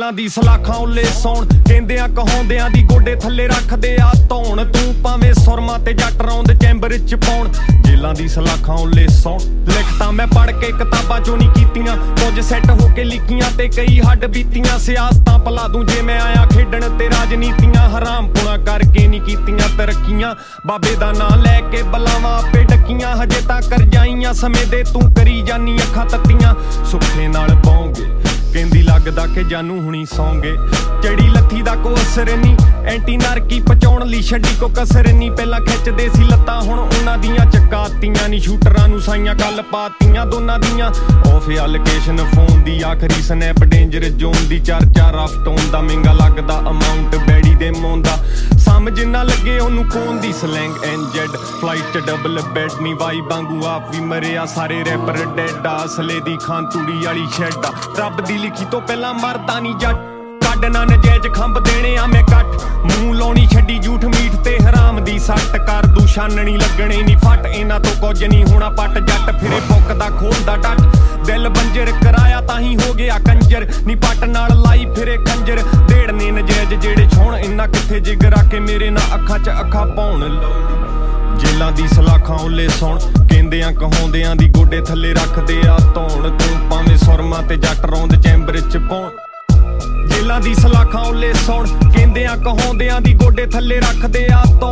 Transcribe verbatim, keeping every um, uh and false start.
ਜੇਲਾਂ ਦੀ ਸਲਾਖਾਂ ਉੱਲੇ ਸੌਣ ਕਹਿੰਦਿਆਂ ਕਹਾਉਂਦਿਆਂ ਦੀ ਗੋਡੇ ਥੱਲੇ ਰੱਖਦੇ ਆ ਧੌਣ ਤੂੰ ਭਾਵੇਂ ਸੁਰਮਾ ਤੇ ਜੱਟ ਰੌਂਦ ਚੈਂਬਰ ਚ ਪਾਉਣ ਜੇਲਾਂ ਦੀ ਸਲਾਖਾਂ ਉੱਲੇ ਸੌਣ ਲਿਖਤਾਂ ਮੈਂ ਪੜ੍ਹ ਕੇ ਕਿਤਾਬਾਂ ਚੋਂ ਨਹੀਂ ਕੀਤੀਆਂ ਕੁਝ ਸੈੱਟ ਹੋ ਕੇ ਲਿਖੀਆਂ ਤੇ ਕਈ ਹੱਡ ਬੀਤੀਆਂ ਸਿਆਸਤਾਂ ਭਲਾ ਦੂੰ ਜੇ ਮੈਂ ਆਇਆ ਖੇਡਣ ਤੇ ਰਾਜਨੀਤੀਆਂ ਹਰਾਮ ਪੁਣਾ ਕਰਕੇ ਨਹੀਂ ਕੀਤੀਆਂ ਤਰੱਕੀਆਂ ਬਾਬੇ ਦਾ ਨਾਂ ਲੈ ਕੇ ਬਲਾਵਾਂ ਆਪੇ ਡੱਕੀਆਂ ਹਜੇ ਤਾਂ ਕਰ ਜਾਈਆਂ ਸਮੇਂ ਦੇ ਤੂੰ ਕਰੀ ਜਾਨੀ ਅੱਖਾਂ ਤੱਤੀਆਂ ਸੁੱਖੇ ਨਾਲ ਪਾਉਂਗੇ ਕਹਿੰਦੀ ਲੱਗਦਾ ਕਿ ਜਾਨੂ ਹੁਣੀ ਸੌਂਗੇ ਚੜੀ ਲੱਥੀ ਦਾ ਕੋਈ ਅਸਰ ਨੀ ਐਂਟੀ ਨਾਰਕੀ ਪਚਾਉਣ ਲਈ ਛੱਡੀ ਕੋ ਕਸਰ ਨੀ ਪਹਿਲਾਂ ਖਿੱਚਦੇ ਸੀ ਲੱਤਾਂ ਹੁਣ ਉਹਨਾਂ ਦੀਆਂ ਚਕਾਤੀਆਂ ਨੀ ਸ਼ੂਟਰਾਂ ਨੂੰ ਸਾਈਆਂ ਕੱਲ ਪਾਤੀਆਂ ਦੋਨਾਂ ਦੀਆਂ ਆਫ ਐਲੋਕੇਸ਼ਨ ਫੋਨ ਦੀ ਆਖਰੀ ਸਨੈਪ ਡੇਂਜਰ ਜ਼ੋਨ ਦੀ ਚਰਚਾ ਰਫ ਟੋਨ ਦਾ ਮਹਿੰਗਾ ਲੱਗਦਾ ਅਮਾਉਂਟ ਬੈਡੀ ਦੇ ਮੋਨ ਦਾ ਸਮਝ ਨਾ ਲੱਗੇ ਉਹਨੂੰ ਕੌਣ ਦੀ ਸਲੈਂਗ ਐਨ ਜੈਡ ਫਲਾਈਟ ਚ ਡਬਲ ਬੈਡ ਨੀ ਵਾਈ ਵਾਂਗੂ ਆਪ ਵੀ ਮਰਿਆ ਸਾਰੇ ਰੈਪਰ ਡੈਡ ਆ ਅਸਲੇ ਦੀ ਖਾਂ ਤੂੜੀ ਵਾਲੀ ਸ਼ੈਡ ਆ ਰੱਬ ਦੀ ਲਿਖੀ ਤੋਂ ਪਹਿਲਾਂ ਮਰਦਾ ਨੀ ਜੱਟ ਕੱਢ ਨਾ ਨਜਾਇਜ਼ ਖੰਭ ਦੇਣੇ ਆ ਮੈਂ ਕੱਟ ਮੂੰਹ ਲਾਉਣੀ ਛੱਡੀ ਝੂਠ ਮੀਠ ਤੇ ਹਰਾਮ ਦੀ ਸੱਟ ਕਰ ਦੂ ਛਾਨਣੀ ਲੱਗਣੇ ਨੀ ਫੱਟ ਇਹਨਾਂ ਤੋਂ ਕੁਝ ਨਹੀਂ ਹੋਣਾ ਪੱਟ ਜੱਟ ਫਿਰੇ ਪੁੱਕਦਾ ਖੋਲਦਾ ਡੱਟ ਦਿਲ ਬੰਜਰ ਕਰਾਇਆ ਤਾਂ ਹੀ ਹੋ ਗਿਆ ਕੰਜਰ ਨੀ ਪੱਟ ਨਾਲ ਲਾਈ ਫਿਰੇ ਕੰਜਰ ਦੇੜਨੇ ਨਜਾਇਜ਼ ਜਿਹੜੇ ਛੋਣ ਇੰਨਾ ਕਿੱਥੇ ਜਿਗਰਾ ਕੇ ਮੇਰੇ ਨਾਲ ਅੱਖਾਂ 'ਚ ਅੱਖਾਂ ਪਾਉਣ ਜੇਲਾਂ ਦੀ ਸਲਾਖਾਂ ਉੱਲੇ ਸੌਣ ਕਹਿੰਦਿਆਂ ਕਹਾਉਂਦਿਆਂ ਦੀ ਗੋਡੇ ਥੱਲੇ ਰੱਖਦੇ ਆ ਧੌਣ ਤੂੰ ਭਾਵੇਂ ਸੁਰਮਾ ਤੇ ਜੱਟ ਰੌਂਦ ਚੈਂਬਰ ਚ ਪਾਉਣ ਜੇਲਾਂ ਦੀ ਸਲਾਖਾਂ ਉੱਲੇ ਸੌਣ ਕਹਿੰਦਿਆਂ ਕਹਾਉਂਦਿਆਂ ਦੀ ਗੋਡੇ ਥੱਲੇ ਰੱਖਦੇ ਆ ਧੌਣ